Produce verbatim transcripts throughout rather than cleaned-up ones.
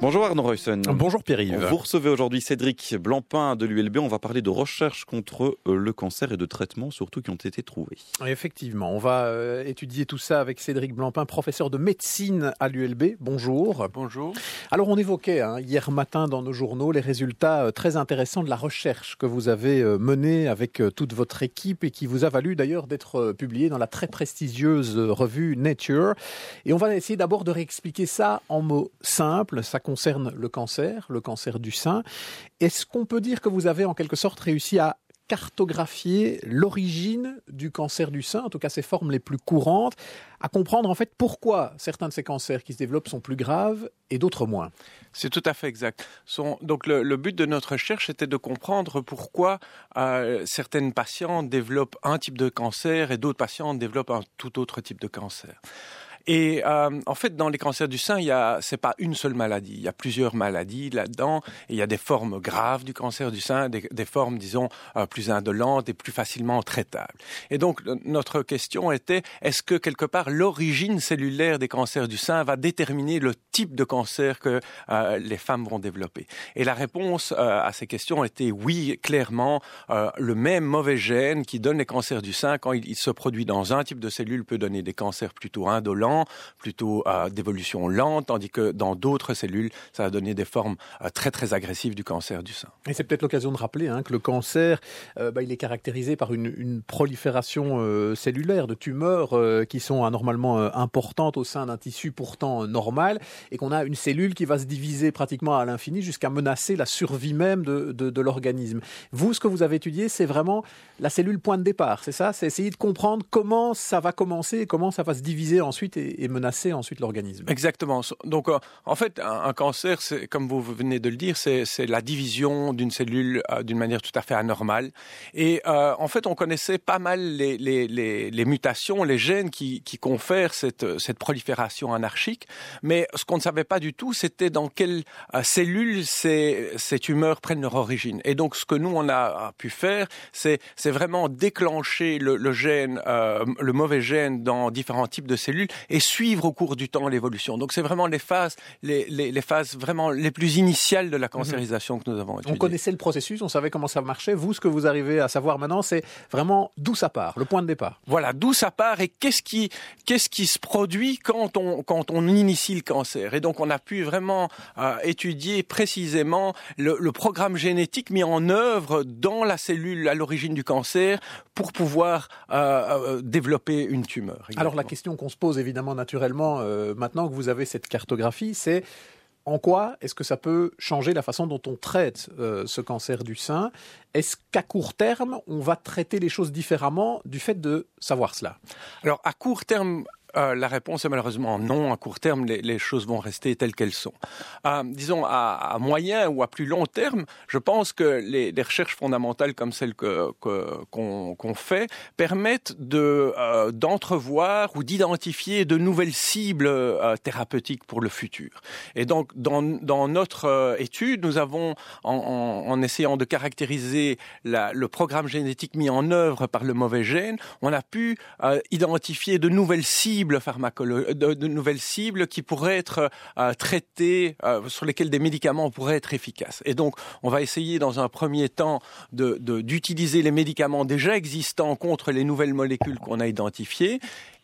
Bonjour Arnaud Ruyssen. Bonjour Pierre-Yves. Vous recevez aujourd'hui Cédric Blampin de l'U L B. On va parler de recherche contre le cancer et de traitements surtout qui ont été trouvés. Effectivement, on va euh, étudier tout ça avec Cédric Blampin, professeur de médecine à l'U L B. Bonjour. Bonjour. Alors on évoquait hein, hier matin dans nos journaux les résultats euh, très intéressants de la recherche que vous avez euh, menée avec euh, toute votre équipe et qui vous a valu d'ailleurs d'être euh, publiée dans la très prestigieuse euh, revue Nature. Et on va essayer d'abord de réexpliquer ça en mots simples. Ça concerne le cancer, le cancer du sein. Est-ce qu'on peut dire que vous avez en quelque sorte réussi à cartographier l'origine du cancer du sein, en tout cas ses formes les plus courantes, à comprendre en fait pourquoi certains de ces cancers qui se développent sont plus graves et d'autres moins? C'est tout à fait exact. Son, donc le, le but de notre recherche était de comprendre pourquoi euh, certaines patientes développent un type de cancer et d'autres patientes développent un tout autre type de cancer. Et euh, en fait, dans les cancers du sein, il y a, c'est pas une seule maladie. Il y a plusieurs maladies là-dedans. Et il y a des formes graves du cancer du sein, des, des formes, disons, euh, plus indolentes et plus facilement traitables. Et donc, notre question était, est-ce que quelque part l'origine cellulaire des cancers du sein va déterminer le type de cancer que euh, les femmes vont développer? Et la réponse euh, à ces questions était oui, clairement. Euh, le même mauvais gène qui donne les cancers du sein, quand il, il se produit dans un type de cellule, peut donner des cancers plutôt indolents, plutôt euh, d'évolution lente, tandis que dans d'autres cellules, ça va donner des formes euh, très très agressives du cancer du sein. Et c'est peut-être l'occasion de rappeler hein, que le cancer, euh, bah, il est caractérisé par une, une prolifération euh, cellulaire de tumeurs euh, qui sont anormalement euh, importantes au sein d'un tissu pourtant euh, normal, et qu'on a une cellule qui va se diviser pratiquement à l'infini jusqu'à menacer la survie même de, de, de l'organisme. Vous, ce que vous avez étudié, c'est vraiment la cellule point de départ, c'est ça? C'est essayer de comprendre comment ça va commencer et comment ça va se diviser ensuite et et menacer ensuite l'organisme. Exactement. Donc, euh, en fait, un, un cancer, c'est, comme vous venez de le dire, c'est, c'est la division d'une cellule euh, d'une manière tout à fait anormale. Et euh, en fait, on connaissait pas mal les, les, les, les mutations, les gènes qui, qui confèrent cette, cette prolifération anarchique. Mais ce qu'on ne savait pas du tout, c'était dans quelle euh, cellule ces, ces tumeurs prennent leur origine. Et donc, ce que nous, on a, a pu faire, c'est, c'est vraiment déclencher le, le gène, euh, le mauvais gène dans différents types de cellules et suivre au cours du temps l'évolution. Donc c'est vraiment les phases, les, les, les phases vraiment les plus initiales de la cancérisation mmh. que nous avons étudiées. On connaissait le processus, on savait comment ça marchait. Vous, ce que vous arrivez à savoir maintenant, c'est vraiment d'où ça part, le point de départ. Voilà, d'où ça part et qu'est-ce qui, qu'est-ce qui se produit quand on, quand on initie le cancer. Et donc on a pu vraiment euh, étudier précisément le, le programme génétique mis en œuvre dans la cellule à l'origine du cancer pour pouvoir euh, euh, développer une tumeur. Exactement. Alors la question qu'on se pose évidemment naturellement, euh, maintenant que vous avez cette cartographie, c'est en quoi est-ce que ça peut changer la façon dont on traite euh, ce cancer du sein? Est-ce qu'à court terme, on va traiter les choses différemment du fait de savoir cela? Alors à court terme, Euh, la réponse est malheureusement non. À court terme, les, les choses vont rester telles qu'elles sont. Euh, disons, à, à moyen ou à plus long terme, je pense que les, les recherches fondamentales comme celles que, que, qu'on, qu'on fait permettent de, euh, d'entrevoir ou d'identifier de nouvelles cibles euh, thérapeutiques pour le futur. Et donc, dans, dans notre euh, étude, nous avons, en, en, en essayant de caractériser la, le programme génétique mis en œuvre par le mauvais gène, on a pu euh, identifier de nouvelles cibles pharmacolo- de, de nouvelles cibles qui pourraient être euh, traitées, euh, sur lesquelles des médicaments pourraient être efficaces. Et donc, on va essayer dans un premier temps de, de, d'utiliser les médicaments déjà existants contre les nouvelles molécules qu'on a identifiées.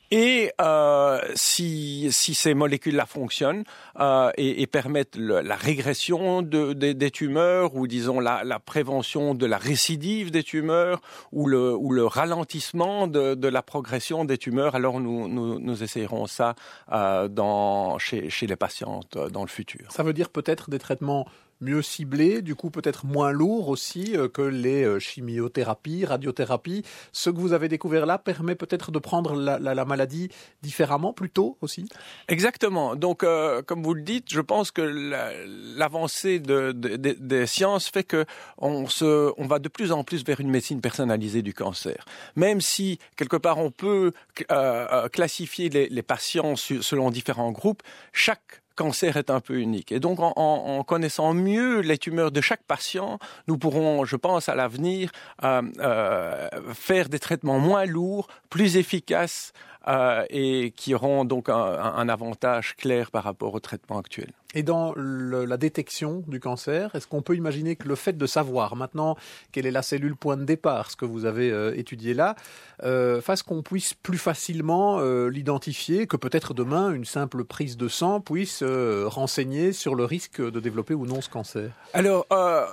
Et euh, si, si ces molécules-là fonctionnent euh, et, et permettent le, la régression de, de, des tumeurs ou disons la, la prévention de la récidive des tumeurs ou le, ou le ralentissement de, de la progression des tumeurs, alors nous, nous, nous essayerons ça euh, dans, chez, chez les patientes euh, dans le futur. Ça veut dire peut-être des traitements mieux ciblés, du coup peut-être moins lourds aussi euh, que les euh, chimiothérapies, radiothérapies. Ce que vous avez découvert là permet peut-être de prendre la, la, la maladie différemment, plus tôt aussi? Exactement. Donc, euh, comme vous le dites, je pense que la, l'avancée de, de, de, des sciences fait que on, se, on va de plus en plus vers une médecine personnalisée du cancer. Même si, quelque part, on peut euh, classifier les, les patients selon différents groupes, chaque cancer est un peu unique. Et donc, en, en connaissant mieux les tumeurs de chaque patient, nous pourrons, je pense, à l'avenir, euh, euh, faire des traitements moins lourds, plus efficaces, euh, et qui auront donc un, un avantage clair par rapport au traitement actuel. Et dans le, la détection du cancer, est-ce qu'on peut imaginer que le fait de savoir maintenant quelle est la cellule point de départ, ce que vous avez euh, étudié là, euh, fasse qu'on puisse plus facilement euh, l'identifier, que peut-être demain une simple prise de sang puisse euh, renseigner sur le risque de développer ou non ce cancer? Alors, euh,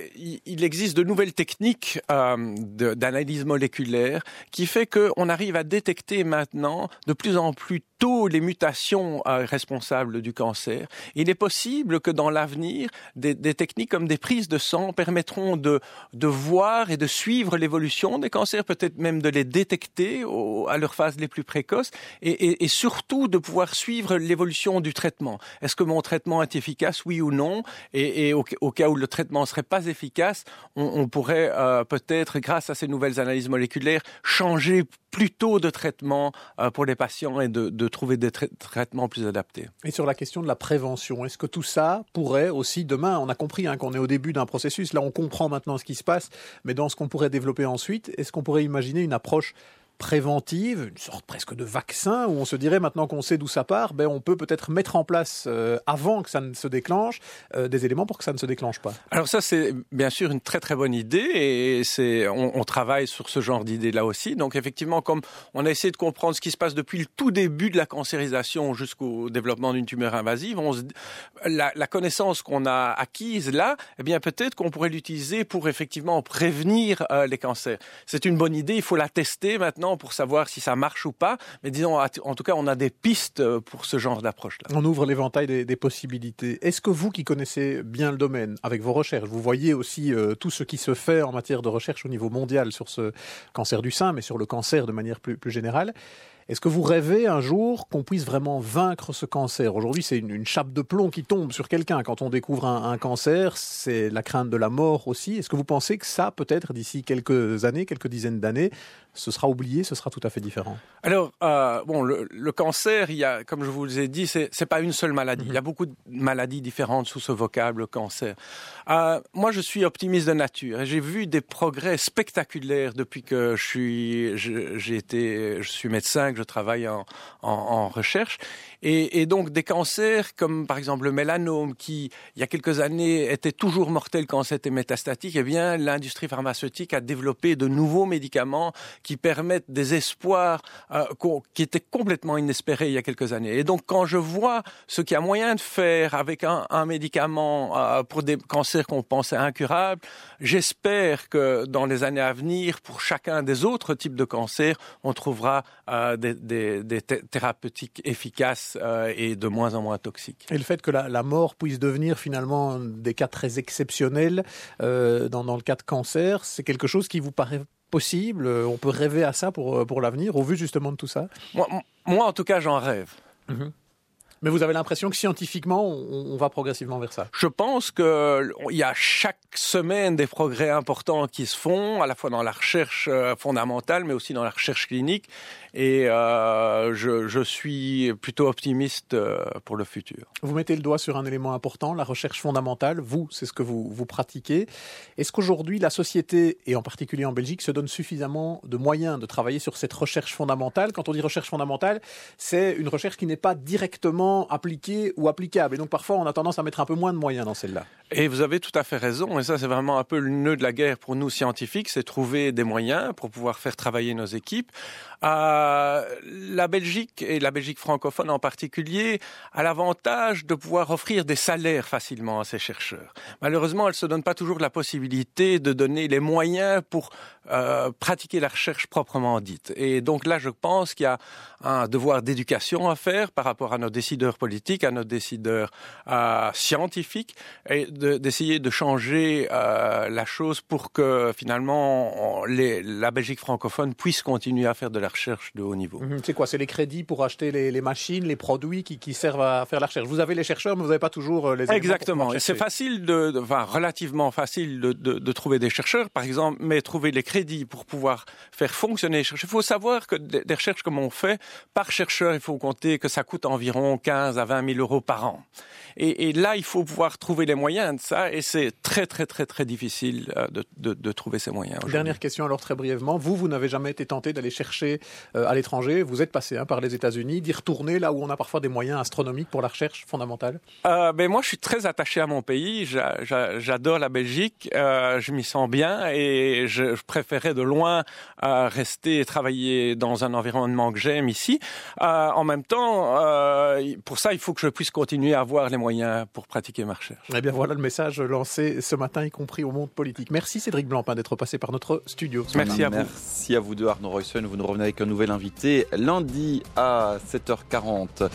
il existe de nouvelles techniques euh, de, d'analyse moléculaire qui fait qu'on arrive à détecter maintenant de plus en plus tôt les mutations euh, responsables du cancer. Il est possible que dans l'avenir, des, des techniques comme des prises de sang permettront de, de voir et de suivre l'évolution des cancers, peut-être même de les détecter au, à leur phase les plus précoces, et, et, et surtout de pouvoir suivre l'évolution du traitement. Est-ce que mon traitement est efficace, oui ou non? Et, et au, au cas où le traitement ne serait pas efficace, on, on pourrait euh, peut-être, grâce à ces nouvelles analyses moléculaires, changer plus tôt de traitement euh, pour les patients et de, de trouver des tra- traitements plus adaptés. Et sur la question de la prévention, est-ce que tout ça pourrait aussi, demain, on a compris hein, qu'on est au début d'un processus, là on comprend maintenant ce qui se passe, mais dans ce qu'on pourrait développer ensuite, est-ce qu'on pourrait imaginer une approche préventive, une sorte presque de vaccin, où on se dirait maintenant qu'on sait d'où ça part, ben on peut peut-être mettre en place, euh, avant que ça ne se déclenche, euh, des éléments pour que ça ne se déclenche pas. Alors ça, c'est bien sûr une très très bonne idée, et c'est, on, on travaille sur ce genre d'idée là aussi. Donc effectivement, comme on a essayé de comprendre ce qui se passe depuis le tout début de la cancérisation jusqu'au développement d'une tumeur invasive, on se, la, la connaissance qu'on a acquise là, eh bien peut-être qu'on pourrait l'utiliser pour effectivement prévenir euh, les cancers. C'est une bonne idée, il faut la tester maintenant pour savoir si ça marche ou pas, mais disons, en tout cas, on a des pistes pour ce genre d'approche-là. On ouvre l'éventail des, des possibilités. Est-ce que vous, qui connaissez bien le domaine, avec vos recherches, vous voyez aussi euh, tout ce qui se fait en matière de recherche au niveau mondial sur ce cancer du sein, mais sur le cancer de manière plus, plus générale, est-ce que vous rêvez un jour qu'on puisse vraiment vaincre ce cancer? Aujourd'hui, c'est une, une chape de plomb qui tombe sur quelqu'un. Quand on découvre un, un cancer, c'est la crainte de la mort aussi. Est-ce que vous pensez que ça, peut-être, d'ici quelques années, quelques dizaines d'années, ce sera oublié, ce sera tout à fait différent? Alors, euh, bon, le, le cancer, il y a, comme je vous ai dit, c'est, c'est pas une seule maladie. Mm-hmm. Il y a beaucoup de maladies différentes sous ce vocable cancer. Euh, moi, je suis optimiste de nature et j'ai vu des progrès spectaculaires depuis que je suis, je, j'ai été, je suis médecin, que je travaille en, en, en recherche. Et, et donc, des cancers comme, par exemple, le mélanome, qui, il y a quelques années, était toujours mortel quand c'était métastatique, eh bien, l'industrie pharmaceutique a développé de nouveaux médicaments qui permettent des espoirs euh, qui étaient complètement inespérés il y a quelques années. Et donc, quand je vois ce qu'il y a moyen de faire avec un, un médicament euh, pour des cancers qu'on pensait incurables, j'espère que dans les années à venir, pour chacun des autres types de cancers, on trouvera euh, des, des, des thérapeutiques efficaces euh, et de moins en moins toxiques. Et le fait que la, la mort puisse devenir finalement des cas très exceptionnels euh, dans, dans le cas de cancer, c'est quelque chose qui vous paraît possible? On peut rêver à ça pour, pour l'avenir, au vu justement de tout ça? Moi, moi en tout cas, j'en rêve. Mmh. Mais vous avez l'impression que scientifiquement, on, on va progressivement vers ça? Je pense qu'il y a chaque semaine des progrès importants qui se font, à la fois dans la recherche fondamentale, mais aussi dans la recherche clinique. Et euh, je, je suis plutôt optimiste pour le futur. Vous mettez le doigt sur un élément important, la recherche fondamentale. Vous, c'est ce que vous, vous pratiquez. Est-ce qu'aujourd'hui, la société, et en particulier en Belgique, se donne suffisamment de moyens de travailler sur cette recherche fondamentale? Quand on dit recherche fondamentale, c'est une recherche qui n'est pas directement appliquée ou applicable. Et donc parfois, on a tendance à mettre un peu moins de moyens dans celle-là. Et vous avez tout à fait raison. Et ça, c'est vraiment un peu le nœud de la guerre pour nous scientifiques, c'est trouver des moyens pour pouvoir faire travailler nos équipes. Euh, la Belgique, et la Belgique francophone en particulier, a l'avantage de pouvoir offrir des salaires facilement à ses chercheurs. Malheureusement, elle ne se donne pas toujours la possibilité de donner les moyens pour euh, pratiquer la recherche proprement dite. Et donc là, je pense qu'il y a un devoir d'éducation à faire par rapport à nos décideurs politiques, à nos décideurs euh, scientifiques, et de, d'essayer de changer euh, la chose pour que finalement on, les, la Belgique francophone puisse continuer à faire de la recherche de haut niveau. Mmh, c'est quoi? C'est les crédits pour acheter les, les machines, les produits qui, qui servent à faire la recherche. Vous avez les chercheurs, mais vous n'avez pas toujours les éléments. Exactement. Et c'est facile, de, de, enfin relativement facile de, de, de trouver des chercheurs, par exemple, mais trouver les crédits pour pouvoir faire fonctionner les chercheurs. Il faut savoir que des, des recherches comme on fait, par chercheur, il faut compter que ça coûte environ quinze à vingt mille euros par an. Et, et là, il faut pouvoir trouver les moyens. atteindre ça et c'est très très très très difficile de, de, de trouver ces moyens. Dernière question alors très brièvement. Vous, vous n'avez jamais été tenté d'aller chercher euh, à l'étranger. Vous êtes passé hein, par les États-Unis, d'y retourner là où on a parfois des moyens astronomiques pour la recherche fondamentale. Euh, ben moi, je suis très attaché à mon pays. J'a, j'a, j'adore la Belgique. Euh, je m'y sens bien et je, je préférais de loin euh, rester et travailler dans un environnement que j'aime ici. Euh, en même temps, euh, pour ça, il faut que je puisse continuer à avoir les moyens pour pratiquer ma recherche. Eh bien voilà le message lancé ce matin, y compris au monde politique. Merci Cédric Blampin d'être passé par notre studio. Merci à vous. Merci à vous deux, Arnaud Roysson. Vous nous revenez avec un nouvel invité lundi à sept heures quarante.